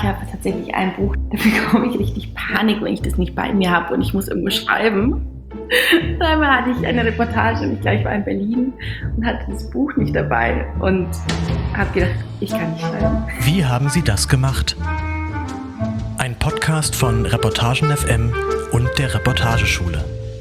habe tatsächlich ein Buch, da bekomme ich richtig Panik, wenn ich das nicht bei mir habe und ich muss irgendwo schreiben. Einmal hatte ich eine Reportage und ich glaube, ich war in Berlin und hatte das Buch nicht dabei und habe gedacht, ich kann nicht schreiben. Wie haben Sie das gemacht? Ein Podcast von Reportagen FM und der Reportageschule.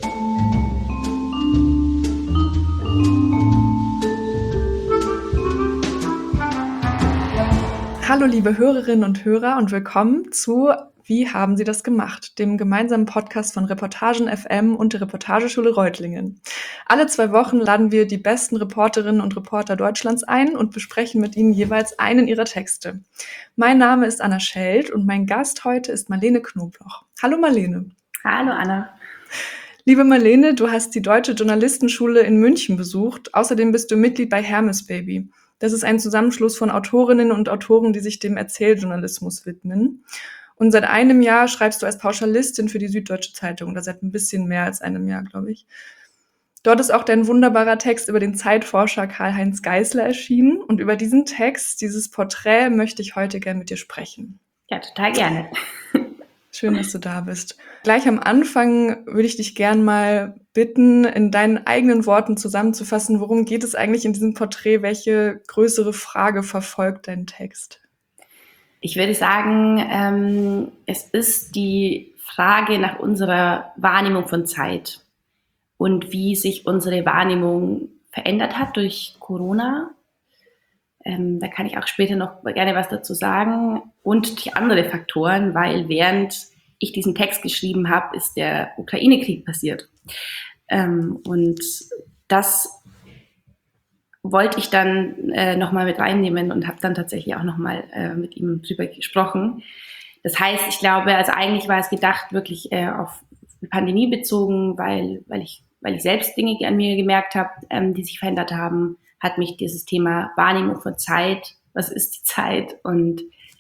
Hallo liebe Hörerinnen und Hörer und willkommen zu Wie haben Sie das gemacht? Dem gemeinsamen Podcast von Reportagen FM und der Reportageschule Reutlingen. Alle 2 Wochen laden wir die besten Reporterinnen und Reporter Deutschlands ein und besprechen mit ihnen jeweils einen ihrer Texte. Mein Name ist Anna Scheld und mein Gast heute ist Marlene Knobloch. Hallo Marlene. Hallo Anna. Liebe Marlene, du hast die Deutsche Journalistenschule in München besucht. Außerdem bist du Mitglied bei Hermes Baby. Das ist ein Zusammenschluss von Autorinnen und Autoren, die sich dem Erzähljournalismus widmen. Und seit einem Jahr schreibst du als Pauschalistin für die Süddeutsche Zeitung, oder seit ein bisschen mehr als einem Jahr, glaube ich. Dort ist auch dein wunderbarer Text über den Zeitforscher Karl-Heinz Geisler erschienen. Und über diesen Text, dieses Porträt, möchte ich heute gerne mit dir sprechen. Ja, total gerne. Schön, dass du da bist. Gleich am Anfang würde ich dich gern mal bitten, in deinen eigenen Worten zusammenzufassen, worum geht es eigentlich in diesem Porträt? Welche größere Frage verfolgt dein Text? Ich würde sagen, es ist die Frage nach unserer Wahrnehmung von Zeit und wie sich unsere Wahrnehmung verändert hat durch Corona. Da kann ich auch später noch gerne was dazu sagen. Und durch andere Faktoren, weil während ich diesen Text geschrieben habe, ist der Ukraine-Krieg passiert. Und das wollte ich dann nochmal mit reinnehmen und habe dann tatsächlich auch nochmal mit ihm drüber gesprochen. Das heißt, ich glaube, also eigentlich war es gedacht wirklich auf die Pandemie bezogen, weil ich selbst Dinge an mir gemerkt habe, die sich verändert haben, hat mich dieses Thema Wahrnehmung von Zeit, was ist die Zeit und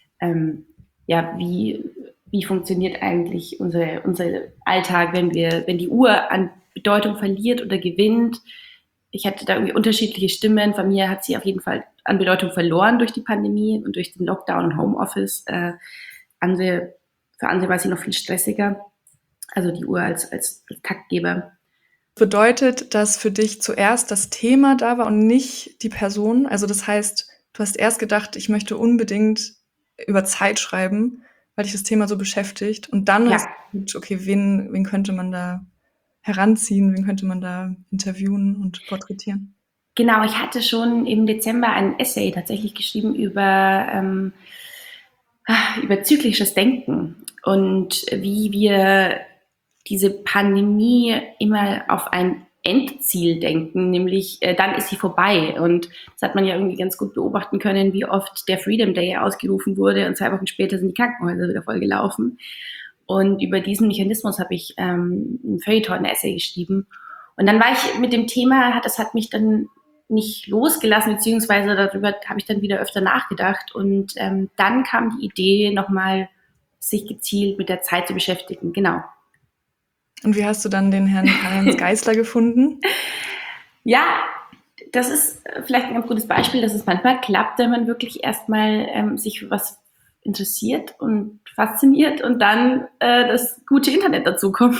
wie funktioniert eigentlich unser Alltag, wenn die Uhr an Bedeutung verliert oder gewinnt. Ich hatte da irgendwie unterschiedliche Stimmen. Von mir hat sie auf jeden Fall an Bedeutung verloren durch die Pandemie und durch den Lockdown und Homeoffice. Für andere war sie noch viel stressiger. Also die Uhr als Taktgeber. Bedeutet, dass für dich zuerst das Thema da war und nicht die Person? Also das heißt, du hast erst gedacht, ich möchte unbedingt über Zeit schreiben, weil dich das Thema so beschäftigt. Und dann hast du gedacht, okay, wen könnte man da heranziehen, wen könnte man da interviewen und porträtieren? Genau, ich hatte schon im Dezember ein Essay tatsächlich geschrieben über zyklisches Denken und wie wir diese Pandemie immer auf ein Endziel denken, nämlich dann ist sie vorbei. Und das hat man ja irgendwie ganz gut beobachten können, wie oft der Freedom Day ausgerufen wurde und 2 Wochen später sind die Krankenhäuser wieder voll gelaufen. Und über diesen Mechanismus habe ich ein Feuilleton, ein Essay geschrieben. Und dann war ich mit dem Thema, das hat mich dann nicht losgelassen, beziehungsweise darüber habe ich dann wieder öfter nachgedacht. Und dann kam die Idee, nochmal sich gezielt mit der Zeit zu beschäftigen. Genau. Und wie hast du dann den Herrn Karl-Heinz Geisler gefunden? Ja, das ist vielleicht ein ganz gutes Beispiel, dass es manchmal klappt, wenn man wirklich erstmal sich für was interessiert und fasziniert und dann das gute Internet dazu kommt.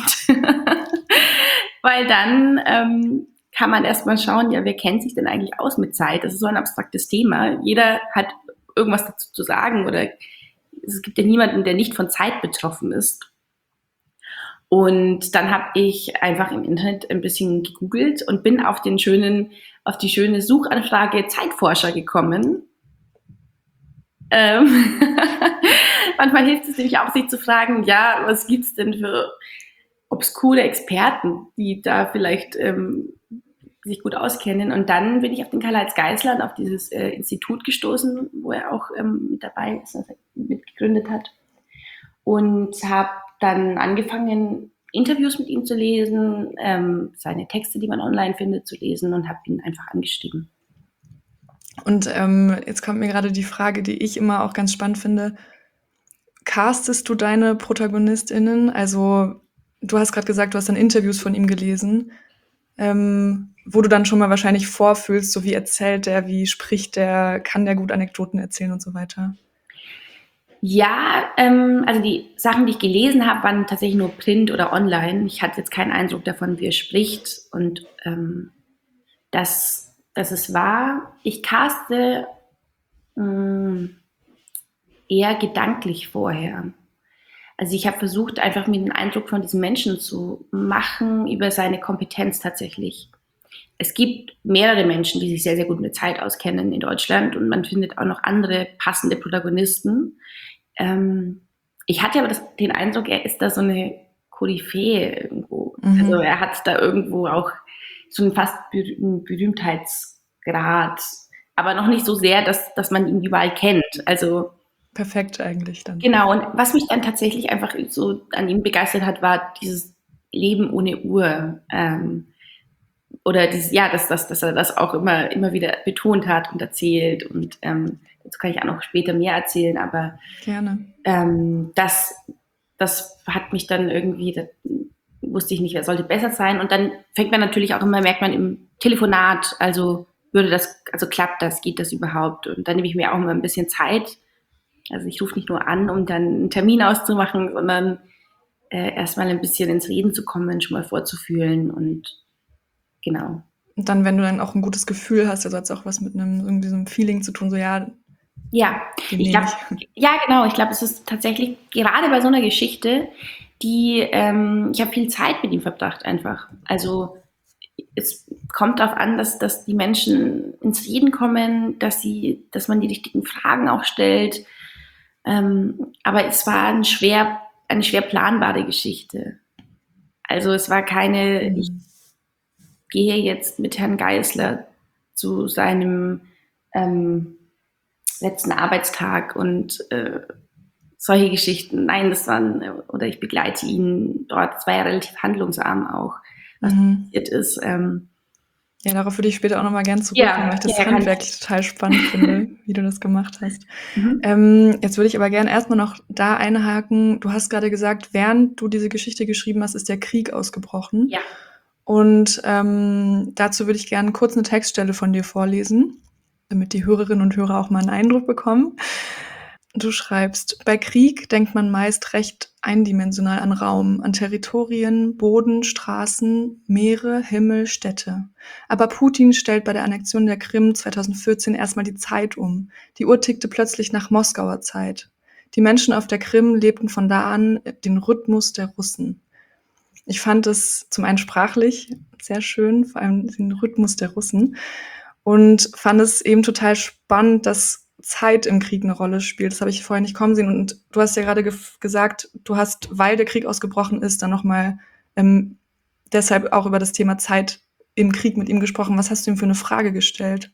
Weil dann kann man erstmal schauen, ja, wer kennt sich denn eigentlich aus mit Zeit? Das ist so ein abstraktes Thema. Jeder hat irgendwas dazu zu sagen oder es gibt ja niemanden, der nicht von Zeit betroffen ist. Und dann habe ich einfach im Internet ein bisschen gegoogelt und bin auf die schöne Suchanfrage Zeitforscher gekommen. Manchmal hilft es nämlich auch, sich zu fragen, ja, was gibt's denn für obskure Experten, die da vielleicht sich gut auskennen. Und dann bin ich auf den Karl-Heinz Geisler und auf dieses Institut gestoßen, wo er auch mit dabei ist, also mitgegründet hat. Und habe dann angefangen, Interviews mit ihm zu lesen, seine Texte, die man online findet, zu lesen und habe ihn einfach angeschrieben. Und jetzt kommt mir gerade die Frage, die ich immer auch ganz spannend finde. Castest du deine ProtagonistInnen? Also du hast gerade gesagt, du hast dann Interviews von ihm gelesen, wo du dann schon mal wahrscheinlich vorfühlst, so wie erzählt der, wie spricht der, kann der gut Anekdoten erzählen und so weiter. Ja, also die Sachen, die ich gelesen habe, waren tatsächlich nur Print oder online. Ich hatte jetzt keinen Eindruck davon, wie er spricht und dass es war. Ich caste eher gedanklich vorher. Also ich habe versucht, einfach mir den Eindruck von diesem Menschen zu machen über seine Kompetenz tatsächlich. Es gibt mehrere Menschen, die sich sehr, sehr gut mit Zeit auskennen in Deutschland und man findet auch noch andere passende Protagonisten. Ich hatte aber den Eindruck, er ist da so eine Koryphäe irgendwo. Also er hat da irgendwo auch schon fast einen Berühmtheitsgrad, aber noch nicht so sehr, dass man ihn überall kennt. Also Perfekt eigentlich dann. genau, und was mich dann tatsächlich einfach so an ihm begeistert hat, war dieses Leben ohne Uhr. Oder dieses, ja, dass er das auch immer wieder betont hat und erzählt. Und dazu kann ich auch noch später mehr erzählen, aber Gerne. das hat mich dann irgendwie, da wusste ich nicht, wer sollte besser sein. Und dann fängt man natürlich auch immer, merkt man im Telefonat, also klappt das, geht das überhaupt? Und dann nehme ich mir auch immer ein bisschen Zeit. Also ich rufe nicht nur an, um dann einen Termin auszumachen, sondern erstmal ein bisschen ins Reden zu kommen, schon mal vorzufühlen und genau. Und dann, wenn du dann auch ein gutes Gefühl hast, also hat es auch was mit irgendwie so einem Feeling zu tun, so ja, Ja, den ich nehme glaube, ich. ja genau, ich glaube, es ist tatsächlich gerade bei so einer Geschichte, die, ich habe viel Zeit mit ihm verbracht einfach. Also es kommt darauf an, dass die Menschen ins Reden kommen, dass man die richtigen Fragen auch stellt. Aber es war eine schwer planbare Geschichte. Also es war keine, ich gehe jetzt mit Herrn Geisler zu seinem letzten Arbeitstag und solche Geschichten. Nein, oder ich begleite ihn dort. Es war ja relativ handlungsarm auch, was passiert ist. Ja, darauf würde ich später auch nochmal gern zurückkommen, weil ich das handwerklich total spannend finde, wie du das gemacht hast. Jetzt würde ich aber gern erstmal noch da einhaken. Du hast gerade gesagt, während du diese Geschichte geschrieben hast, ist der Krieg ausgebrochen. Ja. Und dazu würde ich gerne kurz eine Textstelle von dir vorlesen, damit die Hörerinnen und Hörer auch mal einen Eindruck bekommen. Du schreibst, bei Krieg denkt man meist recht eindimensional an Raum, an Territorien, Boden, Straßen, Meere, Himmel, Städte. Aber Putin stellt bei der Annexion der Krim 2014 erstmal die Zeit um. Die Uhr tickte plötzlich nach Moskauer Zeit. Die Menschen auf der Krim lebten von da an den Rhythmus der Russen. Ich fand es zum einen sprachlich sehr schön, vor allem den Rhythmus der Russen, und fand es eben total spannend, dass Zeit im Krieg eine Rolle spielt. Das habe ich vorher nicht kommen sehen. Und du hast ja gerade gesagt, du hast, weil der Krieg ausgebrochen ist, dann nochmal deshalb auch über das Thema Zeit im Krieg mit ihm gesprochen. Was hast du ihm für eine Frage gestellt?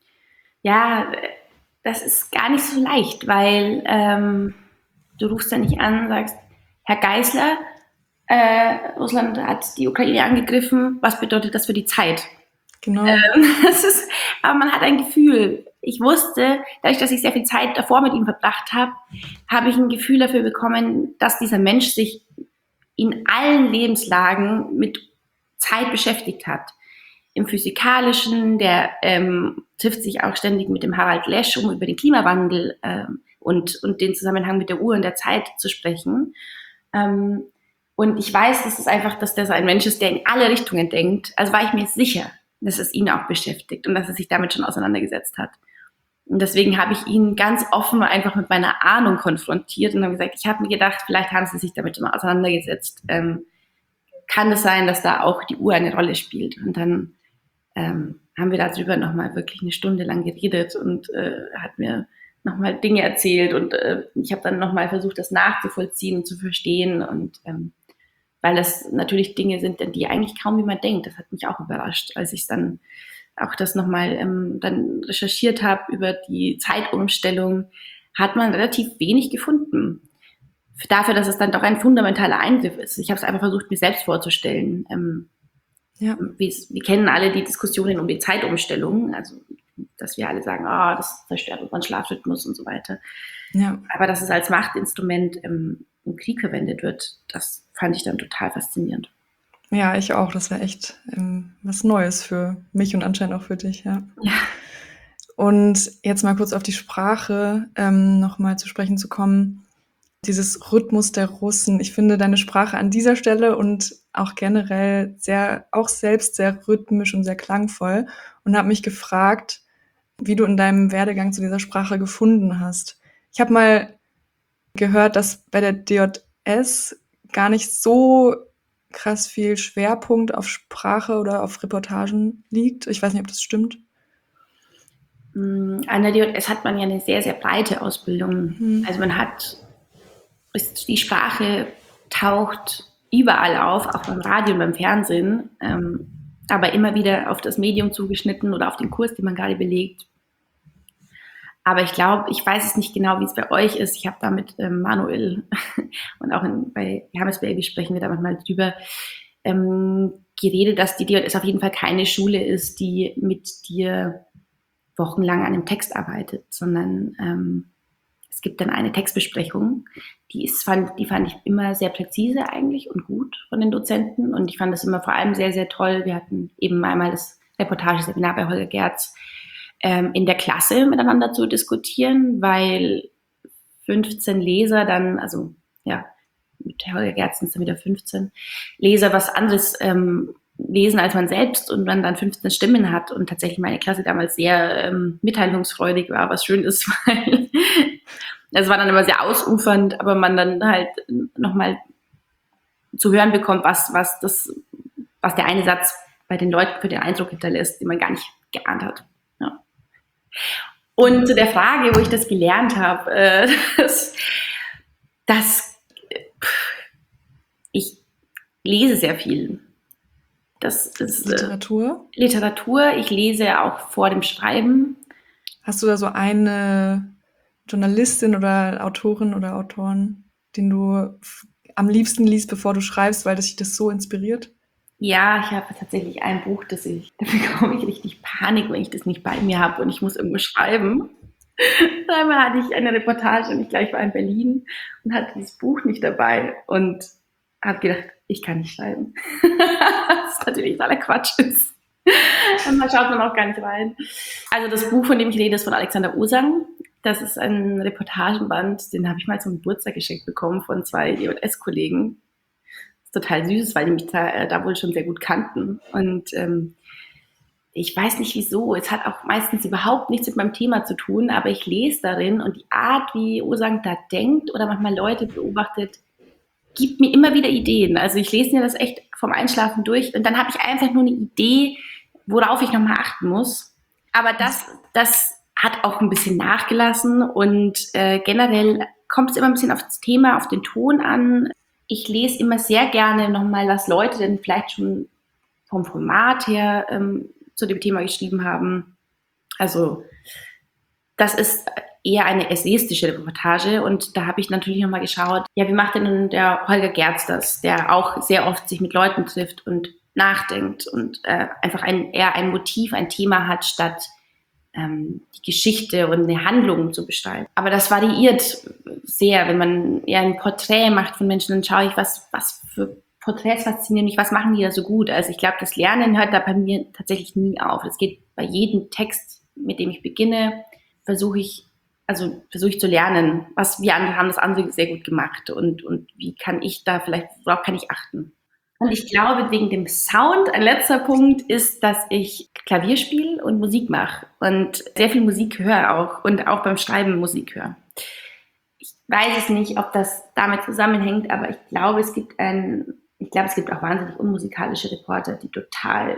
Ja, das ist gar nicht so leicht, weil du rufst ja nicht an und sagst, Herr Geisler, Russland hat die Ukraine angegriffen, was bedeutet das für die Zeit? Genau. Aber man hat ein Gefühl. Ich wusste, dadurch, dass ich sehr viel Zeit davor mit ihm verbracht habe, habe ich ein Gefühl dafür bekommen, dass dieser Mensch sich in allen Lebenslagen mit Zeit beschäftigt hat. Im Physikalischen, der trifft sich auch ständig mit dem Harald Lesch, um über den Klimawandel und den Zusammenhang mit der Uhr und der Zeit zu sprechen. Und ich weiß, dass der so ein Mensch ist, der in alle Richtungen denkt. Also war ich mir sicher, dass es ihn auch beschäftigt und dass er sich damit schon auseinandergesetzt hat. Und deswegen habe ich ihn ganz offen einfach mit meiner Ahnung konfrontiert und habe gesagt, ich habe mir gedacht, vielleicht haben sie sich damit schon mal auseinandergesetzt. Kann es sein, dass da auch die Uhr eine Rolle spielt? Und dann haben wir darüber nochmal wirklich eine Stunde lang geredet und hat mir nochmal Dinge erzählt und ich habe dann nochmal versucht, das nachzuvollziehen und zu verstehen und weil das natürlich Dinge sind, an die eigentlich kaum jemand denkt. Das hat mich auch überrascht, als ich dann auch das nochmal dann recherchiert habe über die Zeitumstellung, hat man relativ wenig gefunden. Dafür, dass es dann doch ein fundamentaler Eingriff ist. Ich habe es einfach versucht, mir selbst vorzustellen. Wir kennen alle die Diskussionen um die Zeitumstellung, also dass wir alle sagen, das zerstört unseren Schlafrhythmus und so weiter. Ja. Aber dass es als Machtinstrument im Krieg verwendet wird, das fand ich dann total faszinierend. Ja, ich auch. Das war echt was Neues für mich und anscheinend auch für dich, ja. Ja. Und jetzt mal kurz auf die Sprache nochmal zu sprechen zu kommen. Dieses Rhythmus der Russen. Ich finde deine Sprache an dieser Stelle und auch generell auch selbst sehr rhythmisch und sehr klangvoll und habe mich gefragt, wie du in deinem Werdegang zu dieser Sprache gefunden hast. Ich habe mal gehört, dass bei der DJS gar nicht so krass viel Schwerpunkt auf Sprache oder auf Reportagen liegt. Ich weiß nicht, ob das stimmt. An der DJS hat man ja eine sehr, sehr breite Ausbildung. Also die Sprache taucht überall auf, auch beim Radio und beim Fernsehen, aber immer wieder auf das Medium zugeschnitten oder auf den Kurs, den man gerade belegt. Aber ich weiß es nicht genau, wie es bei euch ist. Ich habe da mit Manuel und auch bei Hermes Baby sprechen wir da manchmal drüber, geredet, dass die DJS auf jeden Fall keine Schule ist, die mit dir wochenlang an einem Text arbeitet, sondern es gibt dann eine Textbesprechung, die fand ich immer sehr präzise eigentlich und gut von den Dozenten und ich fand das immer vor allem sehr, sehr toll. Wir hatten eben einmal das Reportageseminar bei Holger Gerz in der Klasse miteinander zu diskutieren, weil 15 Leser dann, also ja, mit Holger Gerz sind es dann wieder 15 Leser was anderes lesen als man selbst und man dann 15 Stimmen hat und tatsächlich meine Klasse damals sehr mitteilungsfreudig war, was schön ist, weil es war dann immer sehr ausufernd, aber man dann halt nochmal zu hören bekommt, was der eine Satz bei den Leuten für den Eindruck hinterlässt, den man gar nicht geahnt hat. Ja. Und zu der Frage, wo ich das gelernt habe, ich lese sehr viel. Das ist Literatur? Literatur. Ich lese auch vor dem Schreiben. Hast du da so eine Journalistin oder Autorin oder Autoren, den du am liebsten liest, bevor du schreibst, weil dich das so inspiriert? Ja, ich habe tatsächlich ein Buch, da bekomme ich richtig Panik, wenn ich das nicht bei mir habe und ich muss irgendwo schreiben. Einmal hatte ich eine Reportage und ich war in Berlin und hatte dieses Buch nicht dabei und habe gedacht, ich kann nicht schreiben. Was natürlich totaler Quatsch ist. Und da schaut man auch gar nicht rein. Also das Buch, von dem ich rede, ist von Alexander Osang. Das ist ein Reportagenband, den habe ich mal zum Geburtstag geschenkt bekommen von 2 DJS-Kollegen. Total süß, weil die mich da wohl schon sehr gut kannten. Und ich weiß nicht wieso, es hat auch meistens überhaupt nichts mit meinem Thema zu tun, aber ich lese darin und die Art, wie Osang da denkt oder manchmal Leute beobachtet, gibt mir immer wieder Ideen. Also ich lese mir das echt vom Einschlafen durch und dann habe ich einfach nur eine Idee, worauf ich nochmal achten muss. Aber das hat auch ein bisschen nachgelassen und generell kommt es immer ein bisschen auf das Thema, auf den Ton an. Ich lese immer sehr gerne nochmal, was Leute denn vielleicht schon vom Format her zu dem Thema geschrieben haben. Also das ist eher eine essayistische Reportage und da habe ich natürlich nochmal geschaut, ja, wie macht denn der Holger Gerz das, der auch sehr oft sich mit Leuten trifft und nachdenkt und einfach eher ein Motiv, ein Thema hat, statt die Geschichte und eine Handlung zu beschreiben. Aber das variiert sehr, wenn man eher ein Porträt macht von Menschen, dann schaue ich, was für Porträts faszinieren mich, was machen die da so gut. Also ich glaube, das Lernen hört da bei mir tatsächlich nie auf. Es geht bei jedem Text, mit dem ich beginne, versuche ich zu lernen, wie andere haben das andere sehr gut gemacht und wie kann ich da worauf kann ich achten. Und ich glaube, wegen dem Sound, ein letzter Punkt ist, dass ich Klavier spiele und Musik mache und sehr viel Musik höre auch und auch beim Schreiben Musik höre. Ich weiß es nicht, ob das damit zusammenhängt, aber ich glaube, es gibt auch wahnsinnig unmusikalische Reporter, die total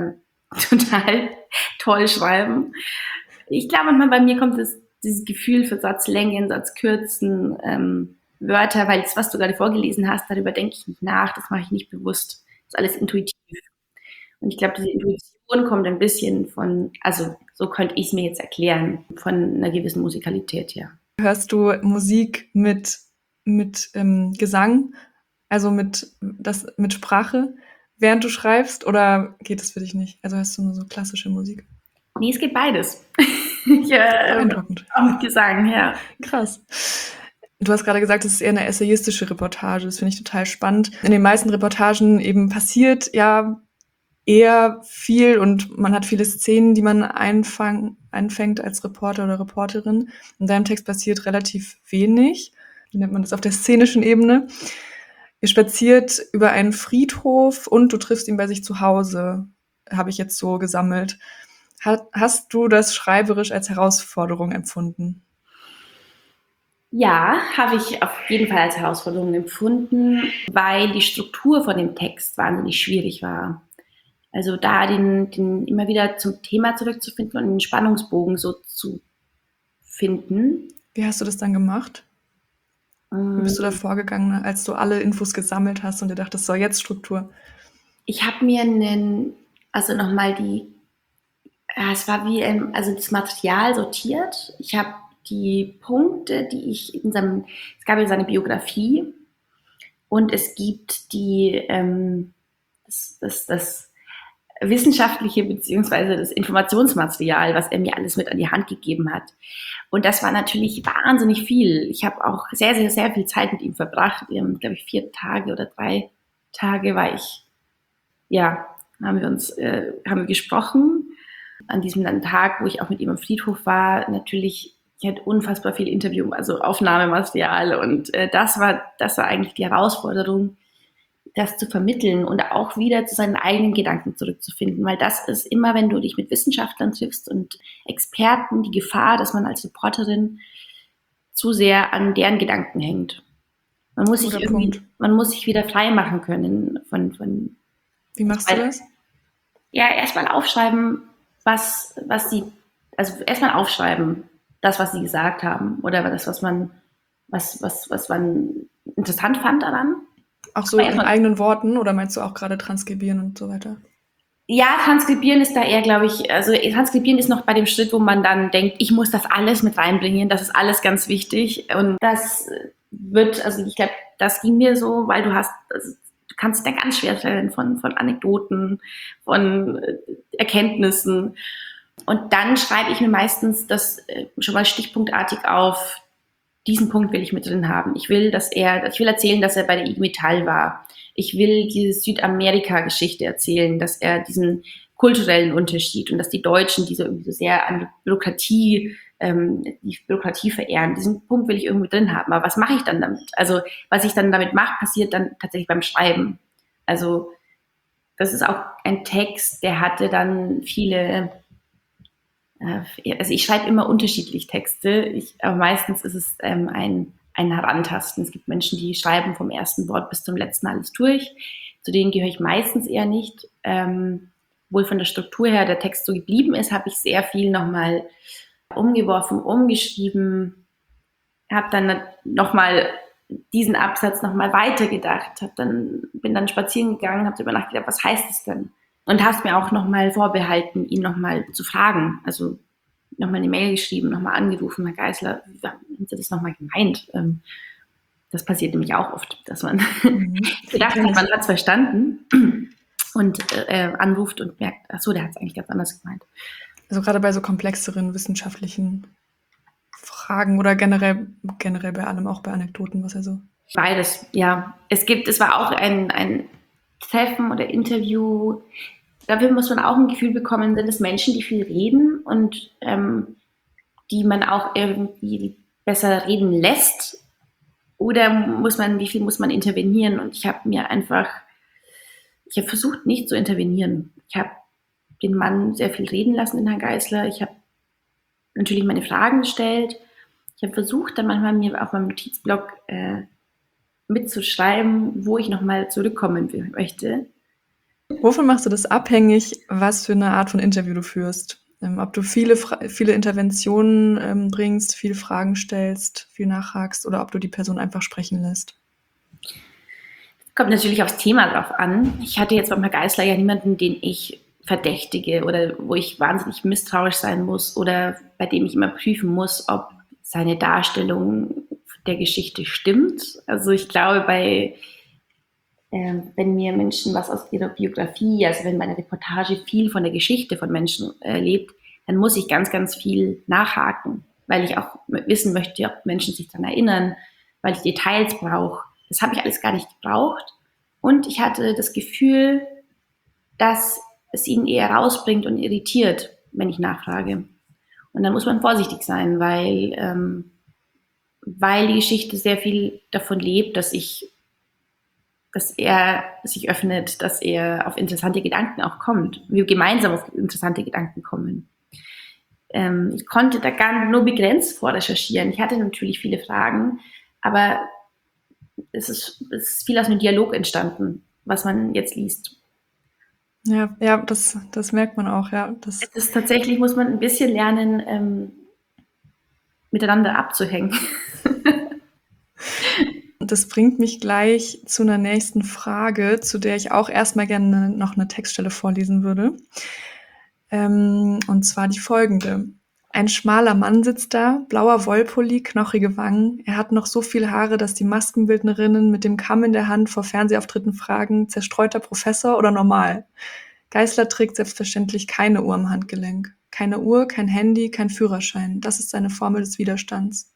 toll schreiben. Ich glaube, manchmal bei mir kommt dieses Gefühl für Satzlängen, Satzkürzen, Wörter, weil das, was du gerade vorgelesen hast, darüber denke ich nicht nach, das mache ich nicht bewusst. Das ist alles intuitiv. Und ich glaube, diese Intuition kommt ein bisschen so könnte ich es mir jetzt erklären, von einer gewissen Musikalität her. Hörst du Musik mit Gesang, also mit Sprache, während du schreibst, oder geht das für dich nicht? Also hörst du nur so klassische Musik? Nee, es geht beides. Beeindruckend. Auch mit Gesang, ja. Krass. Du hast gerade gesagt, es ist eher eine essayistische Reportage. Das finde ich total spannend. In den meisten Reportagen eben passiert ja eher viel und man hat viele Szenen, die man einfängt als Reporter oder Reporterin. In deinem Text passiert relativ wenig. Wie nennt man das auf der szenischen Ebene? Ihr spaziert über einen Friedhof und du triffst ihn bei sich zu Hause, habe ich jetzt so gesammelt. Hast du das schreiberisch als Herausforderung empfunden? Ja, habe ich auf jeden Fall als Herausforderung empfunden, weil die Struktur von dem Text wahnsinnig schwierig war. Also da den immer wieder zum Thema zurückzufinden und den Spannungsbogen so zu finden. Wie hast du das dann gemacht? Wie bist du da vorgegangen, als du alle Infos gesammelt hast und dir dachtest, so, jetzt Struktur? Ich habe mir nochmal es war wie also das Material sortiert. Ich habe die Punkte, die ich es gab ja seine Biografie und es gibt das wissenschaftliche beziehungsweise das Informationsmaterial, was er mir alles mit an die Hand gegeben hat. Und das war natürlich wahnsinnig viel. Ich habe auch sehr, sehr, sehr viel Zeit mit ihm verbracht. Glaube ich, 4 Tage oder 3 Tage haben wir gesprochen. An diesem Tag, wo ich auch mit ihm am Friedhof war, natürlich, ich hatte unfassbar viel also Aufnahmematerial und das war eigentlich die Herausforderung, das zu vermitteln und auch wieder zu seinen eigenen Gedanken zurückzufinden, weil das ist immer, wenn du dich mit Wissenschaftlern triffst und Experten, die Gefahr, dass man als Reporterin zu sehr an deren Gedanken hängt. Man muss sich wieder frei machen können von. Wie machst du das? Ja, erstmal aufschreiben, was sie gesagt haben oder das, was man interessant fand daran. Auch so in eigenen Worten oder meinst du auch gerade transkribieren und so weiter? Ja, transkribieren ist da eher, glaube ich, also transkribieren ist noch bei dem Schritt, wo man dann denkt, ich muss das alles mit reinbringen, das ist alles ganz wichtig und das ich glaube, das ging mir so, weil du kannst da ganz schwer stellen von Anekdoten, von Erkenntnissen und dann schreibe ich mir meistens das schon mal stichpunktartig auf. Diesen Punkt will ich mit drin haben. Ich will erzählen, dass er bei der IG Metall war. Ich will diese Südamerika-Geschichte erzählen, dass er diesen kulturellen Unterschied und dass die Deutschen diese irgendwie so sehr an die Bürokratie verehren. Diesen Punkt will ich irgendwie drin haben. Aber was mache ich dann damit? Also, was ich dann damit mache, passiert dann tatsächlich beim Schreiben. Also, das ist auch ein Text, der hatte dann viele. Also ich schreibe immer unterschiedlich Texte, aber meistens ist es ein Herantasten. Es gibt Menschen, die schreiben vom ersten Wort bis zum letzten alles durch. Zu denen gehöre ich meistens eher nicht. Obwohl von der Struktur her der Text so geblieben ist, habe ich sehr viel nochmal umgeworfen, umgeschrieben, habe dann nochmal diesen Absatz nochmal weitergedacht, bin dann spazieren gegangen, habe darüber nachgedacht, was heißt es denn? Und hast mir auch nochmal vorbehalten, ihn nochmal zu fragen. Also nochmal eine Mail geschrieben, nochmal angerufen, Herr Geisler, wie haben Sie das nochmal gemeint? Das passiert nämlich auch oft, dass man gedacht hat, man hat es verstanden und anruft und merkt, ach so, der hat es eigentlich ganz anders gemeint. Also gerade bei so komplexeren wissenschaftlichen Fragen oder generell bei allem, auch bei Anekdoten, was so. Beides, ja. Es war auch ein Treffen oder Interview. Dafür muss man auch ein Gefühl bekommen, sind es Menschen, die viel reden und die man auch irgendwie besser reden lässt? Oder wie viel muss man intervenieren? Und ich habe versucht, nicht zu intervenieren. Ich habe den Mann sehr viel reden lassen, den Herrn Geisler. Ich habe natürlich meine Fragen gestellt. Ich habe versucht, dann manchmal mir auf meinem Notizblock mitzuschreiben, wo ich nochmal zurückkommen möchte. Wovon machst du das abhängig, was für eine Art von Interview du führst? Ob du viele Interventionen bringst, viele Fragen stellst, viel nachhakst oder ob du die Person einfach sprechen lässt? Kommt natürlich aufs Thema drauf an. Ich hatte jetzt beim Herrn Geisler ja niemanden, den ich verdächtige oder wo ich wahnsinnig misstrauisch sein muss oder bei dem ich immer prüfen muss, ob seine Darstellung der Geschichte stimmt. Also ich glaube, wenn mir Menschen was aus ihrer Biografie, also wenn meine Reportage viel von der Geschichte von Menschen lebt, dann muss ich ganz, ganz viel nachhaken, weil ich auch wissen möchte, ob Menschen sich daran erinnern, weil ich Details brauche. Das habe ich alles gar nicht gebraucht. Und ich hatte das Gefühl, dass es ihn eher rausbringt und irritiert, wenn ich nachfrage. Und dann muss man vorsichtig sein, weil die Geschichte sehr viel davon lebt, dass er sich öffnet, dass er auf interessante Gedanken auch kommt. Wir gemeinsam auf interessante Gedanken kommen. Ich konnte da nur begrenzt vorrecherchieren. Ich hatte natürlich viele Fragen, aber es ist viel aus einem Dialog entstanden, was man jetzt liest. Ja, das merkt man auch, ja. Es ist tatsächlich, muss man ein bisschen lernen, miteinander abzuhängen. Das bringt mich gleich zu einer nächsten Frage, zu der ich auch erstmal gerne noch eine Textstelle vorlesen würde. Und zwar die folgende. Ein schmaler Mann sitzt da, blauer Wollpulli, knochige Wangen. Er hat noch so viel Haare, dass die Maskenbildnerinnen mit dem Kamm in der Hand vor Fernsehauftritten fragen, zerstreuter Professor oder normal? Geißler trägt selbstverständlich keine Uhr am Handgelenk. Keine Uhr, kein Handy, kein Führerschein. Das ist seine Formel des Widerstands.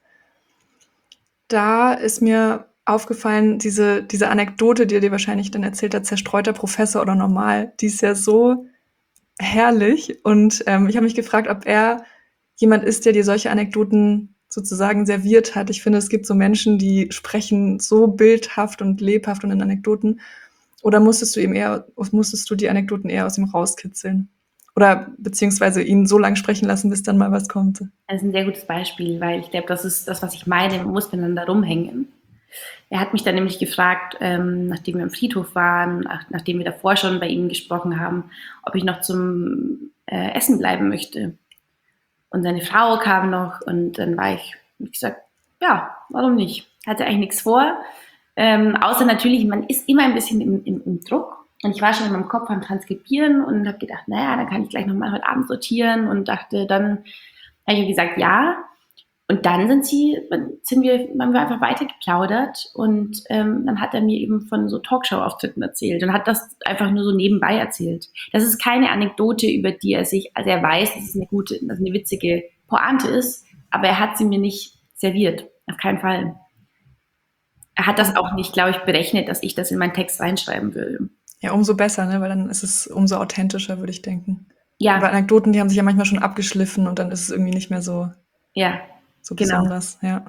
Da ist mir aufgefallen, diese Anekdote, die er dir wahrscheinlich dann erzählt hat, zerstreuter Professor oder normal, die ist ja so herrlich. Und ich habe mich gefragt, ob er jemand ist, der dir solche Anekdoten sozusagen serviert hat. Ich finde, es gibt so Menschen, die sprechen so bildhaft und lebhaft und in Anekdoten. Oder musstest du die Anekdoten eher aus ihm rauskitzeln? Oder beziehungsweise ihn so lange sprechen lassen, bis dann mal was kommt? Das ist ein sehr gutes Beispiel, weil ich glaube, das ist das, was ich meine, man muss miteinander rumhängen. Er hat mich dann nämlich gefragt, nachdem wir am Friedhof waren, nachdem wir davor schon bei ihm gesprochen haben, ob ich noch zum Essen bleiben möchte. Und seine Frau kam noch und dann war ich, wie gesagt, ja, warum nicht? Hatte eigentlich nichts vor. Außer natürlich, man ist immer ein bisschen im Druck. Und ich war schon in meinem Kopf am Transkribieren und habe gedacht, naja, dann kann ich gleich nochmal heute Abend sortieren und dachte, dann habe ich gesagt, ja. Und dann haben wir einfach weiter geplaudert und dann hat er mir eben von so Talkshow-Auftritten erzählt und hat das einfach nur so nebenbei erzählt. Das ist keine Anekdote, über die er weiß, dass es eine witzige Pointe ist, aber er hat sie mir nicht serviert. Auf keinen Fall. Er hat das auch nicht, glaube ich, berechnet, dass ich das in meinen Text reinschreiben würde. Ja, umso besser, ne? Weil dann ist es umso authentischer, würde ich denken. Ja. Aber Anekdoten, die haben sich ja manchmal schon abgeschliffen und dann ist es irgendwie nicht mehr so, ja, so genau. besonders. Ja.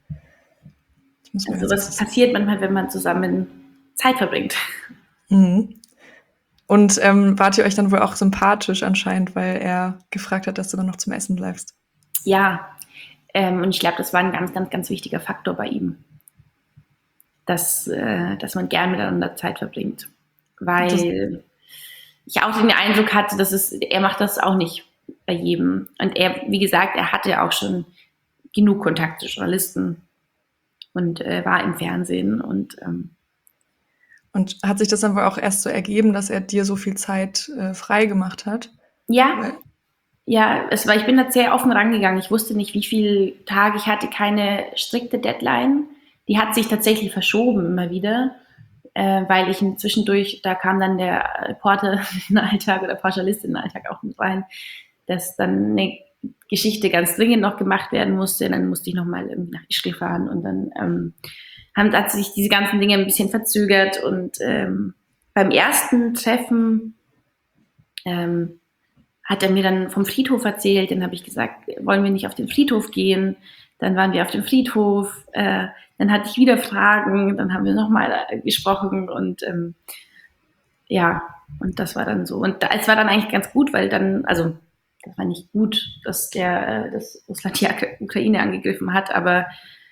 Also was passiert manchmal, wenn man zusammen Zeit verbringt. Mhm. Und wart ihr euch dann wohl auch sympathisch anscheinend, weil er gefragt hat, dass du dann noch zum Essen bleibst? Ja, und ich glaube, das war ein ganz, ganz, ganz wichtiger Faktor bei ihm, dass man gern miteinander Zeit verbringt. Weil ich auch den Eindruck hatte, er macht das auch nicht bei jedem. Und wie gesagt, er hatte auch schon genug Kontakt zu Journalisten und war im Fernsehen. Und hat sich das dann wohl auch erst so ergeben, dass er dir so viel Zeit frei gemacht hat? Ja, ich bin da sehr offen rangegangen. Ich wusste nicht, wie viele Tage. Ich hatte keine strikte Deadline. Die hat sich tatsächlich verschoben immer wieder, weil ich zwischendurch, da kam dann der Reporter in den Alltag oder Pauschalist in den Alltag auch mit rein, dass dann eine Geschichte ganz dringend noch gemacht werden musste. Dann musste ich nochmal irgendwie nach Ischgl fahren und dann hat sich diese ganzen Dinge ein bisschen verzögert und beim ersten Treffen hat er mir dann vom Friedhof erzählt. Dann habe ich gesagt, wollen wir nicht auf den Friedhof gehen? Dann waren wir auf dem Friedhof. Dann hatte ich wieder Fragen. Dann haben wir nochmal gesprochen und und das war dann so. Und es war dann eigentlich ganz gut, weil dann, also das war nicht gut, dass Russland die Ukraine angegriffen hat, aber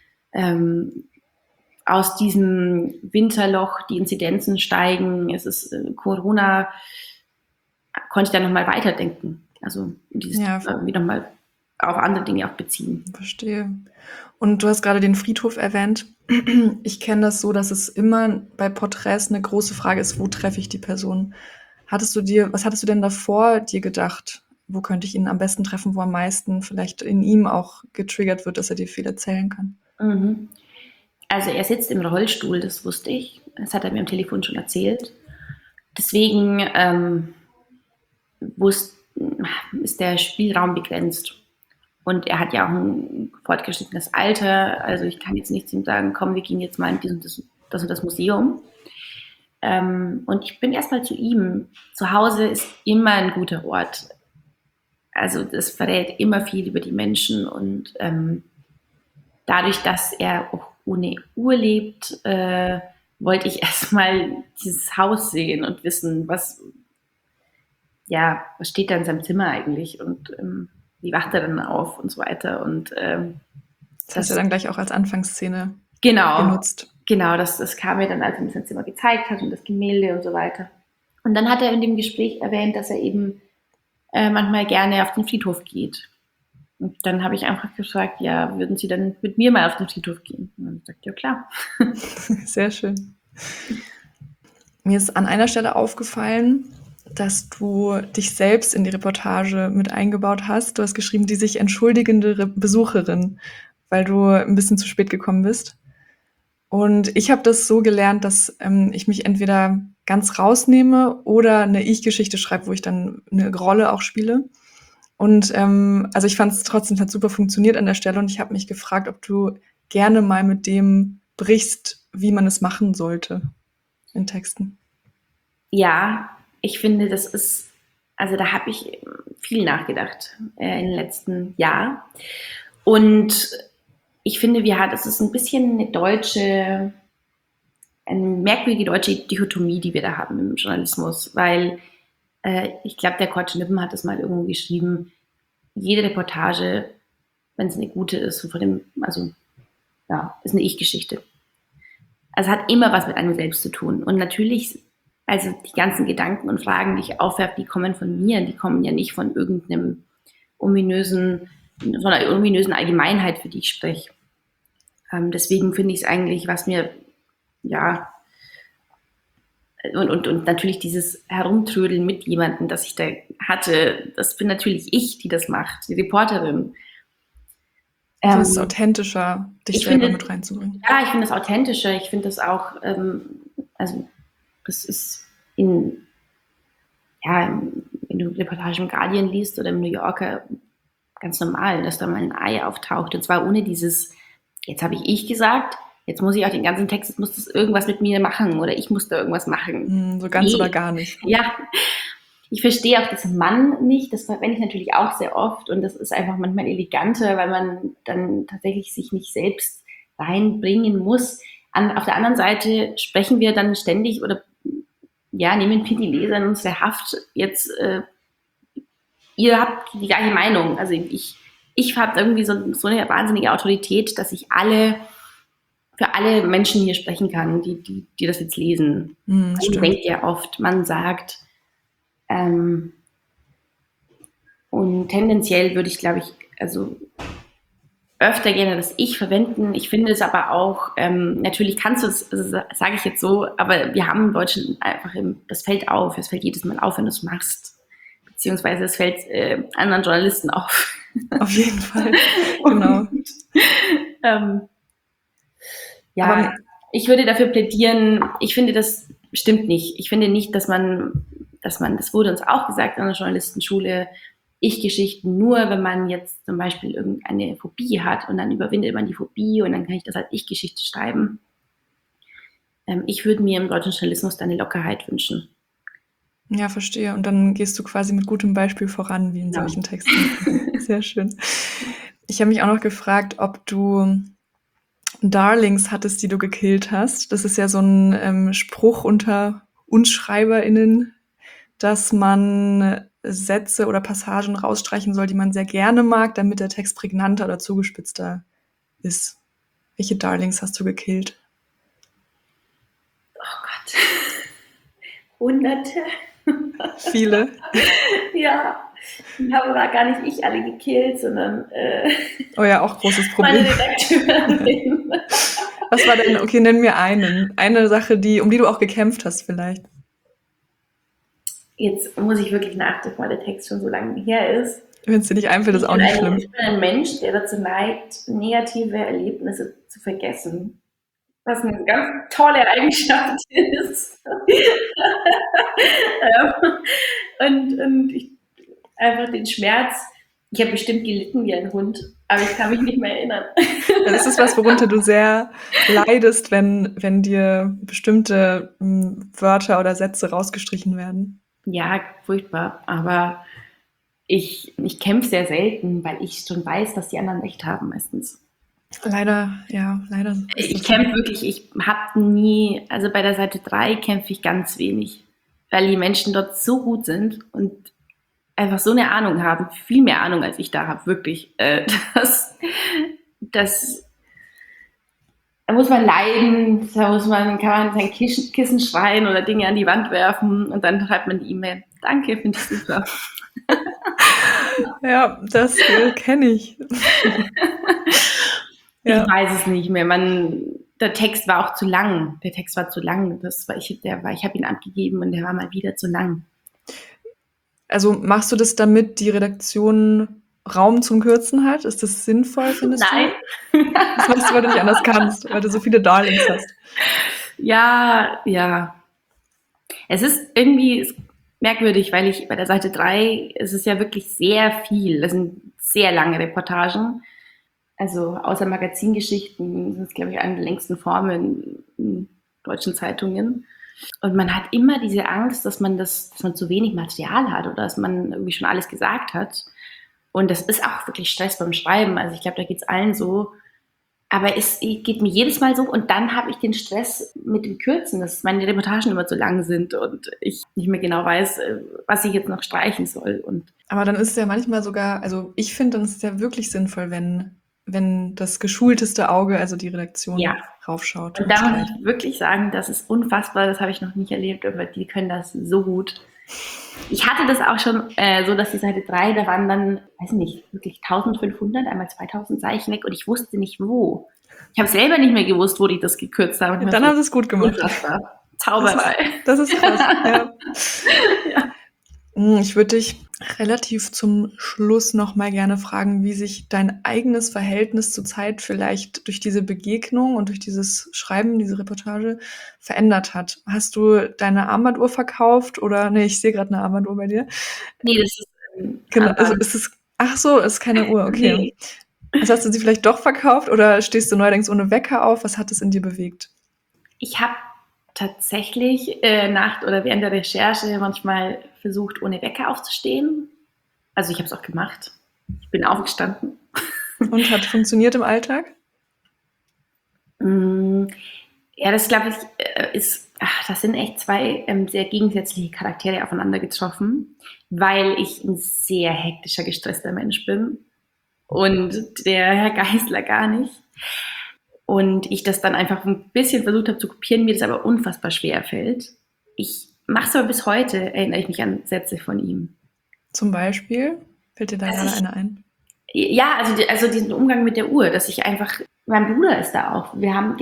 aus diesem Winterloch, die Inzidenzen steigen, es ist Corona, konnte ich dann nochmal weiterdenken. Also wie nochmal auf andere Dinge auch beziehen. Verstehe. Und du hast gerade den Friedhof erwähnt. Ich kenne das so, dass es immer bei Porträts eine große Frage ist, wo treffe ich die Person? Was hattest du denn davor dir gedacht? Wo könnte ich ihn am besten treffen, wo am meisten vielleicht in ihm auch getriggert wird, dass er dir viel erzählen kann? Mhm. Also er sitzt im Rollstuhl, das wusste ich. Das hat er mir am Telefon schon erzählt. Deswegen ist der Spielraum begrenzt. Und er hat ja auch ein fortgeschrittenes Alter. Also ich kann jetzt nicht zu ihm sagen, komm, wir gehen jetzt mal in das und das Museum. Und ich bin erstmal zu ihm. Zu Hause ist immer ein guter Ort. Also das verrät immer viel über die Menschen und dadurch, dass er auch ohne Uhr lebt, wollte ich erstmal dieses Haus sehen und wissen, was steht da in seinem Zimmer eigentlich und wie wacht er dann auf und so weiter. Und das hast du dann gleich auch als Anfangsszene genutzt. Genau, das kam mir dann, als er mir sein Zimmer gezeigt hat und das Gemälde und so weiter. Und dann hat er in dem Gespräch erwähnt, dass er eben manchmal gerne auf den Friedhof geht. Und dann habe ich einfach gefragt, ja, würden Sie dann mit mir mal auf den Friedhof gehen? Und dann sagt, ja klar. Sehr schön. Mir ist an einer Stelle aufgefallen, dass du dich selbst in die Reportage mit eingebaut hast. Du hast geschrieben, die sich entschuldigende Besucherin, weil du ein bisschen zu spät gekommen bist. Und ich habe das so gelernt, dass ich mich entweder ganz rausnehme oder eine Ich-Geschichte schreibe, wo ich dann eine Rolle auch spiele. Und also ich fand es trotzdem, hat super funktioniert an der Stelle und ich habe mich gefragt, ob du gerne mal mit dem brichst, wie man es machen sollte in Texten. Ja, ich finde, das ist, also da habe ich viel nachgedacht im letzten Jahr. Und ich finde, das ist ein bisschen eine merkwürdige deutsche Dichotomie, die wir da haben im Journalismus, weil ich glaube, der Kurt Schnippen hat das mal irgendwo geschrieben, jede Reportage, wenn es eine gute ist, ist eine Ich-Geschichte. Also hat immer was mit einem selbst zu tun. Und natürlich, also die ganzen Gedanken und Fragen, die ich aufwerfe, die kommen von mir, die kommen ja nicht von von einer ominösen Allgemeinheit, für die ich spreche. Deswegen finde ich es eigentlich, was mir, und natürlich dieses Herumtrödeln mit jemandem, das ich da hatte, das bin natürlich ich, die das macht, die Reporterin. Das ist authentischer, dich selber mit reinzubringen. Ja, ich finde das authentischer. Ich finde das auch, das ist wenn du Reportagen im Guardian liest oder im New Yorker, ganz normal, dass da mal ein Ei auftaucht. Und zwar ohne dieses, jetzt habe ich gesagt, jetzt muss ich auch den ganzen Text, jetzt muss das irgendwas mit mir machen oder ich muss da irgendwas machen. So ganz oder gar nicht. Ja, ich verstehe auch das Mann nicht, das verwende ich natürlich auch sehr oft und das ist einfach manchmal eleganter, weil man dann tatsächlich sich nicht selbst reinbringen muss. Auf der anderen Seite sprechen wir dann ständig oder nehmen wir die Leser in unsere Haft. Jetzt, ihr habt die gleiche Meinung. Also ich habe irgendwie so eine wahnsinnige Autorität, dass ich für alle Menschen hier sprechen kann, die das jetzt lesen. Man denkt ja oft, man sagt, und tendenziell würde ich, glaube ich, also öfter gerne das Ich verwenden. Ich finde es aber auch, natürlich kannst du es, also sage ich jetzt so, aber wir haben im Deutschen einfach, das fällt auf, es fällt jedes Mal auf, wenn du es machst. Beziehungsweise es fällt anderen Journalisten auf. Auf jeden Fall, genau. Aber ich würde dafür plädieren, ich finde, das stimmt nicht. Ich finde nicht, dass man, das wurde uns auch gesagt an der Journalistenschule, Ich-Geschichten nur, wenn man jetzt zum Beispiel irgendeine Phobie hat und dann überwindet man die Phobie und dann kann ich das als Ich-Geschichte schreiben. Ich würde mir im deutschen Journalismus da eine Lockerheit wünschen. Ja, verstehe. Und dann gehst du quasi mit gutem Beispiel voran, wie in solchen Texten. Sehr schön. Ich habe mich auch noch gefragt, ob du Darlings hattest, die du gekillt hast. Das ist ja so ein Spruch unter uns SchreiberInnen, dass man Sätze oder Passagen rausstreichen soll, die man sehr gerne mag, damit der Text prägnanter oder zugespitzter ist. Welche Darlings hast du gekillt? Oh Gott. Hunderte. Viele? Ja. Die habe aber gar nicht ich alle gekillt, sondern oh ja, auch großes Problem. Meine Redakteurin. Was war denn, okay, nenn mir eine Sache, um die du auch gekämpft hast vielleicht. Jetzt muss ich wirklich nachdenken, weil der Text schon so lange her ist. Wenn es dir nicht einfällt, ist auch nicht schlimm. Ich bin ein Mensch, der dazu neigt, negative Erlebnisse zu vergessen. Was eine ganz tolle Eigenschaft ist. Und ich einfach den Schmerz Ich habe bestimmt gelitten wie ein Hund, aber ich kann mich nicht mehr erinnern. Das ist was, worunter du sehr leidest, wenn dir bestimmte Wörter oder Sätze rausgestrichen werden. Ja, furchtbar, aber ich kämpfe sehr selten, weil ich schon weiß, dass die anderen recht haben meistens. Leider ist Ich das so. kämpfe wirklich, ich habe nie, also bei der Seite 3 kämpfe ich ganz wenig, weil die Menschen dort so gut sind und einfach so eine Ahnung haben, viel mehr Ahnung als ich da habe, wirklich. Das, da muss man leiden, kann man sein Kissen schreien oder Dinge an die Wand werfen und dann schreibt man die E-Mail. Danke, finde ich super. Ja, das kenne ich. Ich Ja. weiß es nicht mehr. Der Text war auch zu lang. Der Text war zu lang. Ich habe ihn abgegeben und der war mal wieder zu lang. Also machst du das, damit die Redaktion Raum zum Kürzen hat? Ist das sinnvoll, findest Nein. du? Das machst du, weil du nicht anders kannst, weil du so viele Darlings hast. Ja. Es ist irgendwie merkwürdig, weil ich bei der Seite 3, es ist ja wirklich sehr viel. Das sind sehr lange Reportagen. Also außer Magazingeschichten sind es, glaube ich, eine der längsten Formen in deutschen Zeitungen. Und man hat immer diese Angst, dass man zu wenig Material hat oder dass man irgendwie schon alles gesagt hat. Und das ist auch wirklich Stress beim Schreiben. Also ich glaube, da geht es allen so. Aber es geht mir jedes Mal so. Und dann habe ich den Stress mit dem Kürzen, dass meine Reportagen immer zu lang sind und ich nicht mehr genau weiß, was ich jetzt noch streichen soll. Aber dann ist es ja manchmal sogar, also ich finde, dann ist es ja wirklich sinnvoll, wenn das geschulteste Auge, also die Redaktion, raufschaut. Und da muss ich wirklich sagen, das ist unfassbar, das habe ich noch nicht erlebt, aber die können das so gut. Ich hatte das auch schon so, dass die Seite 3, da waren dann, weiß nicht, wirklich 1500, einmal 2000 Zeichen weg und ich wusste nicht wo. Ich habe selber nicht mehr gewusst, wo die das gekürzt haben. Ja, dann haben sie es gut gemacht. Unfassbar. Zauberei. Das ist krass, ja. Ich würde dich relativ zum Schluss noch mal gerne fragen, wie sich dein eigenes Verhältnis zur Zeit vielleicht durch diese Begegnung und durch dieses Schreiben, diese Reportage verändert hat. Hast du deine Armbanduhr verkauft oder, nee, ich sehe gerade eine Armbanduhr bei dir. Nee, das ist genau, also ist es, ach so, ist keine Uhr, okay. Nee. Also hast du sie vielleicht doch verkauft oder stehst du neuerdings ohne Wecker auf? Was hat es in dir bewegt? Ich habe tatsächlich nach oder während der Recherche manchmal versucht, ohne Wecker aufzustehen. Also ich habe es auch gemacht. Ich bin aufgestanden. Und hat funktioniert im Alltag? Ja, das glaube ich das sind echt zwei sehr gegensätzliche Charaktere aufeinander getroffen, weil ich ein sehr hektischer, gestresster Mensch bin und der Herr Geisler gar nicht. Und ich das dann einfach ein bisschen versucht habe zu kopieren, mir das aber unfassbar schwer fällt. Ich mache es aber bis heute, erinnere ich mich an Sätze von ihm. Zum Beispiel? Fällt dir da gerade eine ein? Ja, also diesen Umgang mit der Uhr, dass ich einfach, mein Bruder ist da auch.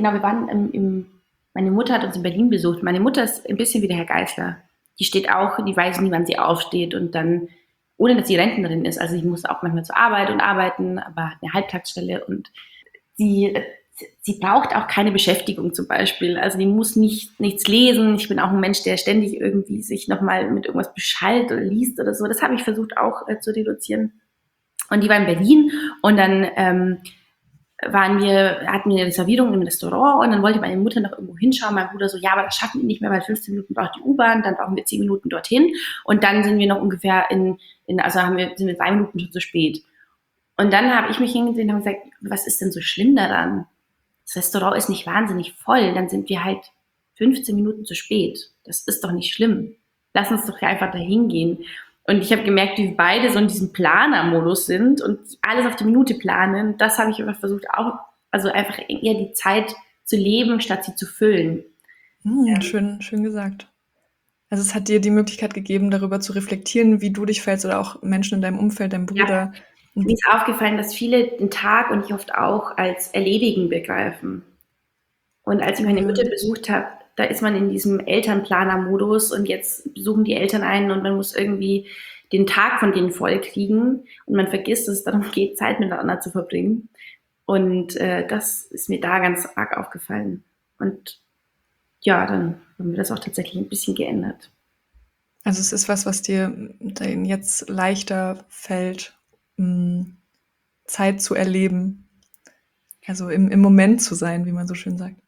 Meine Mutter hat uns in Berlin besucht. Meine Mutter ist ein bisschen wie der Herr Geisler. Die weiß nie, wann sie aufsteht und dann, ohne dass sie Rentnerin ist, also sie muss auch manchmal zur Arbeit und arbeiten, aber hat eine Halbtagsstelle und sie braucht auch keine Beschäftigung zum Beispiel. Also die muss nichts lesen. Ich bin auch ein Mensch, der ständig irgendwie sich nochmal mit irgendwas beschallt oder liest oder so. Das habe ich versucht auch zu reduzieren. Und die war in Berlin und dann hatten wir eine Reservierung im Restaurant und dann wollte meine Mutter noch irgendwo hinschauen. Mein Bruder so, ja, aber das schaffen wir nicht mehr, weil 15 Minuten braucht die U-Bahn, dann brauchen wir 10 Minuten dorthin und dann sind wir noch ungefähr sind wir 3 Minuten schon zu spät. Und dann habe ich mich hingesehen und gesagt, was ist denn so schlimm daran? Das Restaurant ist nicht wahnsinnig voll, dann sind wir halt 15 Minuten zu spät. Das ist doch nicht schlimm. Lass uns doch einfach dahin gehen. Und ich habe gemerkt, wie wir beide so in diesem Planer-Modus sind und alles auf die Minute planen. Das habe ich einfach versucht, auch, also einfach eher die Zeit zu leben, statt sie zu füllen. Schön gesagt. Also es hat dir die Möglichkeit gegeben, darüber zu reflektieren, wie du dich verhältst oder auch Menschen in deinem Umfeld, dein Bruder. Ja. Mir ist aufgefallen, dass viele den Tag und ich oft auch als Erledigen begreifen. Und als ich meine Mutter besucht habe, da ist man in diesem Elternplaner-Modus und jetzt besuchen die Eltern einen und man muss irgendwie den Tag von denen voll kriegen und man vergisst, dass es darum geht, Zeit miteinander zu verbringen. Und das ist mir da ganz arg aufgefallen. Und ja, dann haben wir das auch tatsächlich ein bisschen geändert. Also es ist was dir jetzt leichter fällt, Zeit zu erleben. Also im Moment zu sein, wie man so schön sagt.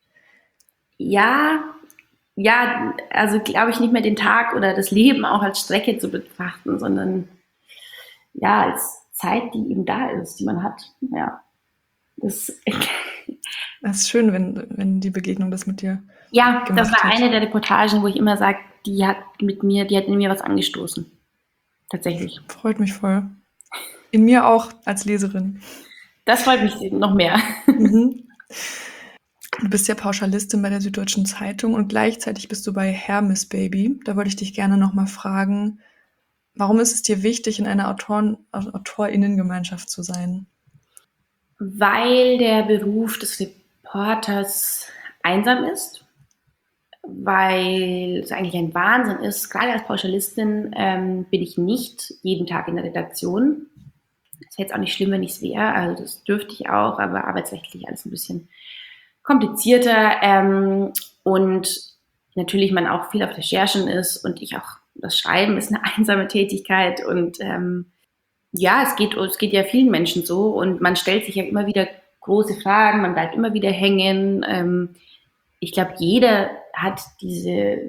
Ja, also glaube ich nicht mehr den Tag oder das Leben auch als Strecke zu betrachten, sondern ja, als Zeit, die eben da ist, die man hat. Ja, das ist schön, wenn die Begegnung das mit dir gemacht hat. Das war hat. eine der Reportagen, wo ich immer sage, die hat in mir was angestoßen. Tatsächlich. Freut mich voll. In mir auch als Leserin. Das freut mich noch mehr. Mhm. Du bist ja Pauschalistin bei der Süddeutschen Zeitung und gleichzeitig bist du bei Hermes Baby. Da wollte ich dich gerne nochmal fragen, warum ist es dir wichtig, in einer AutorInnengemeinschaft zu sein? Weil der Beruf des Reporters einsam ist, weil es eigentlich ein Wahnsinn ist. Gerade als Pauschalistin bin ich nicht jeden Tag in der Redaktion. Das wäre jetzt auch nicht schlimm, wenn ich es wäre. Also das dürfte ich auch, aber arbeitsrechtlich alles ein bisschen komplizierter. Und natürlich man auch viel auf Recherchen ist und ich auch, das Schreiben ist eine einsame Tätigkeit und es geht ja vielen Menschen so und man stellt sich ja immer wieder große Fragen, man bleibt immer wieder hängen. Ich glaube, jeder hat die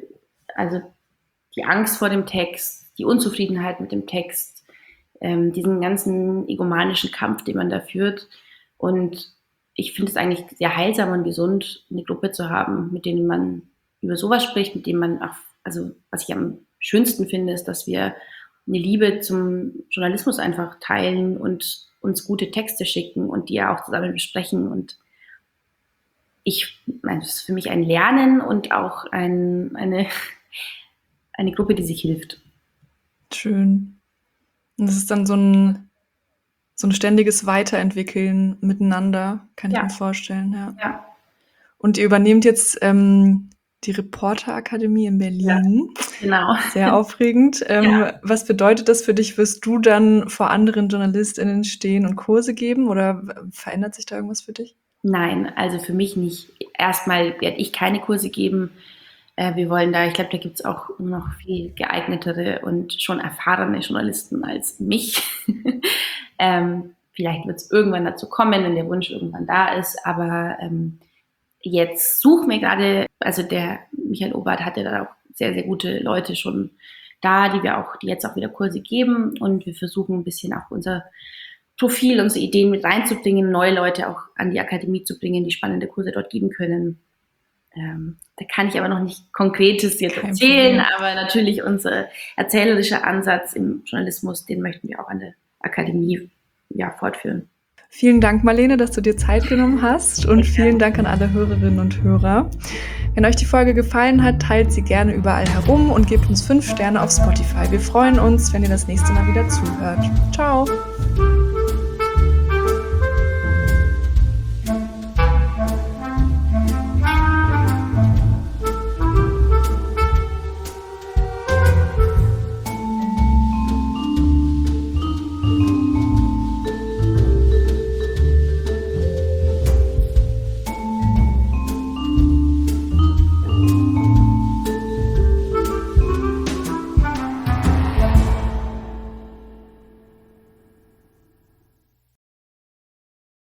Angst vor dem Text, die Unzufriedenheit mit dem Text, diesen ganzen egomanischen Kampf, den man da führt. Und ich finde es eigentlich sehr heilsam und gesund, eine Gruppe zu haben, mit denen man über sowas spricht, mit denen man auch, also was ich am schönsten finde, ist, dass wir eine Liebe zum Journalismus einfach teilen und uns gute Texte schicken und die ja auch zusammen besprechen. Und ich meine, das ist für mich ein Lernen und auch eine Gruppe, die sich hilft. Schön. Und das ist dann so ein ständiges Weiterentwickeln miteinander, kann ich mir vorstellen. Ja. Und ihr übernehmt jetzt die Reporterakademie in Berlin. Ja, genau. Sehr aufregend. Was bedeutet das für dich? Wirst du dann vor anderen JournalistInnen stehen und Kurse geben oder verändert sich da irgendwas für dich? Nein, also für mich nicht. Erstmal werde ich keine Kurse geben. Wir wollen ich glaube, da gibt es auch noch viel geeignetere und schon erfahrene Journalisten als mich. Vielleicht wird es irgendwann dazu kommen, wenn der Wunsch irgendwann da ist, aber jetzt suchen wir gerade, also der Michael Obert hatte da auch sehr, sehr gute Leute schon da, die jetzt auch wieder Kurse geben und wir versuchen ein bisschen auch unser Profil, unsere Ideen mit reinzubringen, neue Leute auch an die Akademie zu bringen, die spannende Kurse dort geben können. Da kann ich aber noch nicht Konkretes jetzt erzählen, aber natürlich unser erzählerischer Ansatz im Journalismus, den möchten wir auch an der Akademie fortführen. Vielen Dank, Marlene, dass du dir Zeit genommen hast und vielen Dank an alle Hörerinnen und Hörer. Wenn euch die Folge gefallen hat, teilt sie gerne überall herum und gebt uns 5 Sterne auf Spotify. Wir freuen uns, wenn ihr das nächste Mal wieder zuhört. Ciao!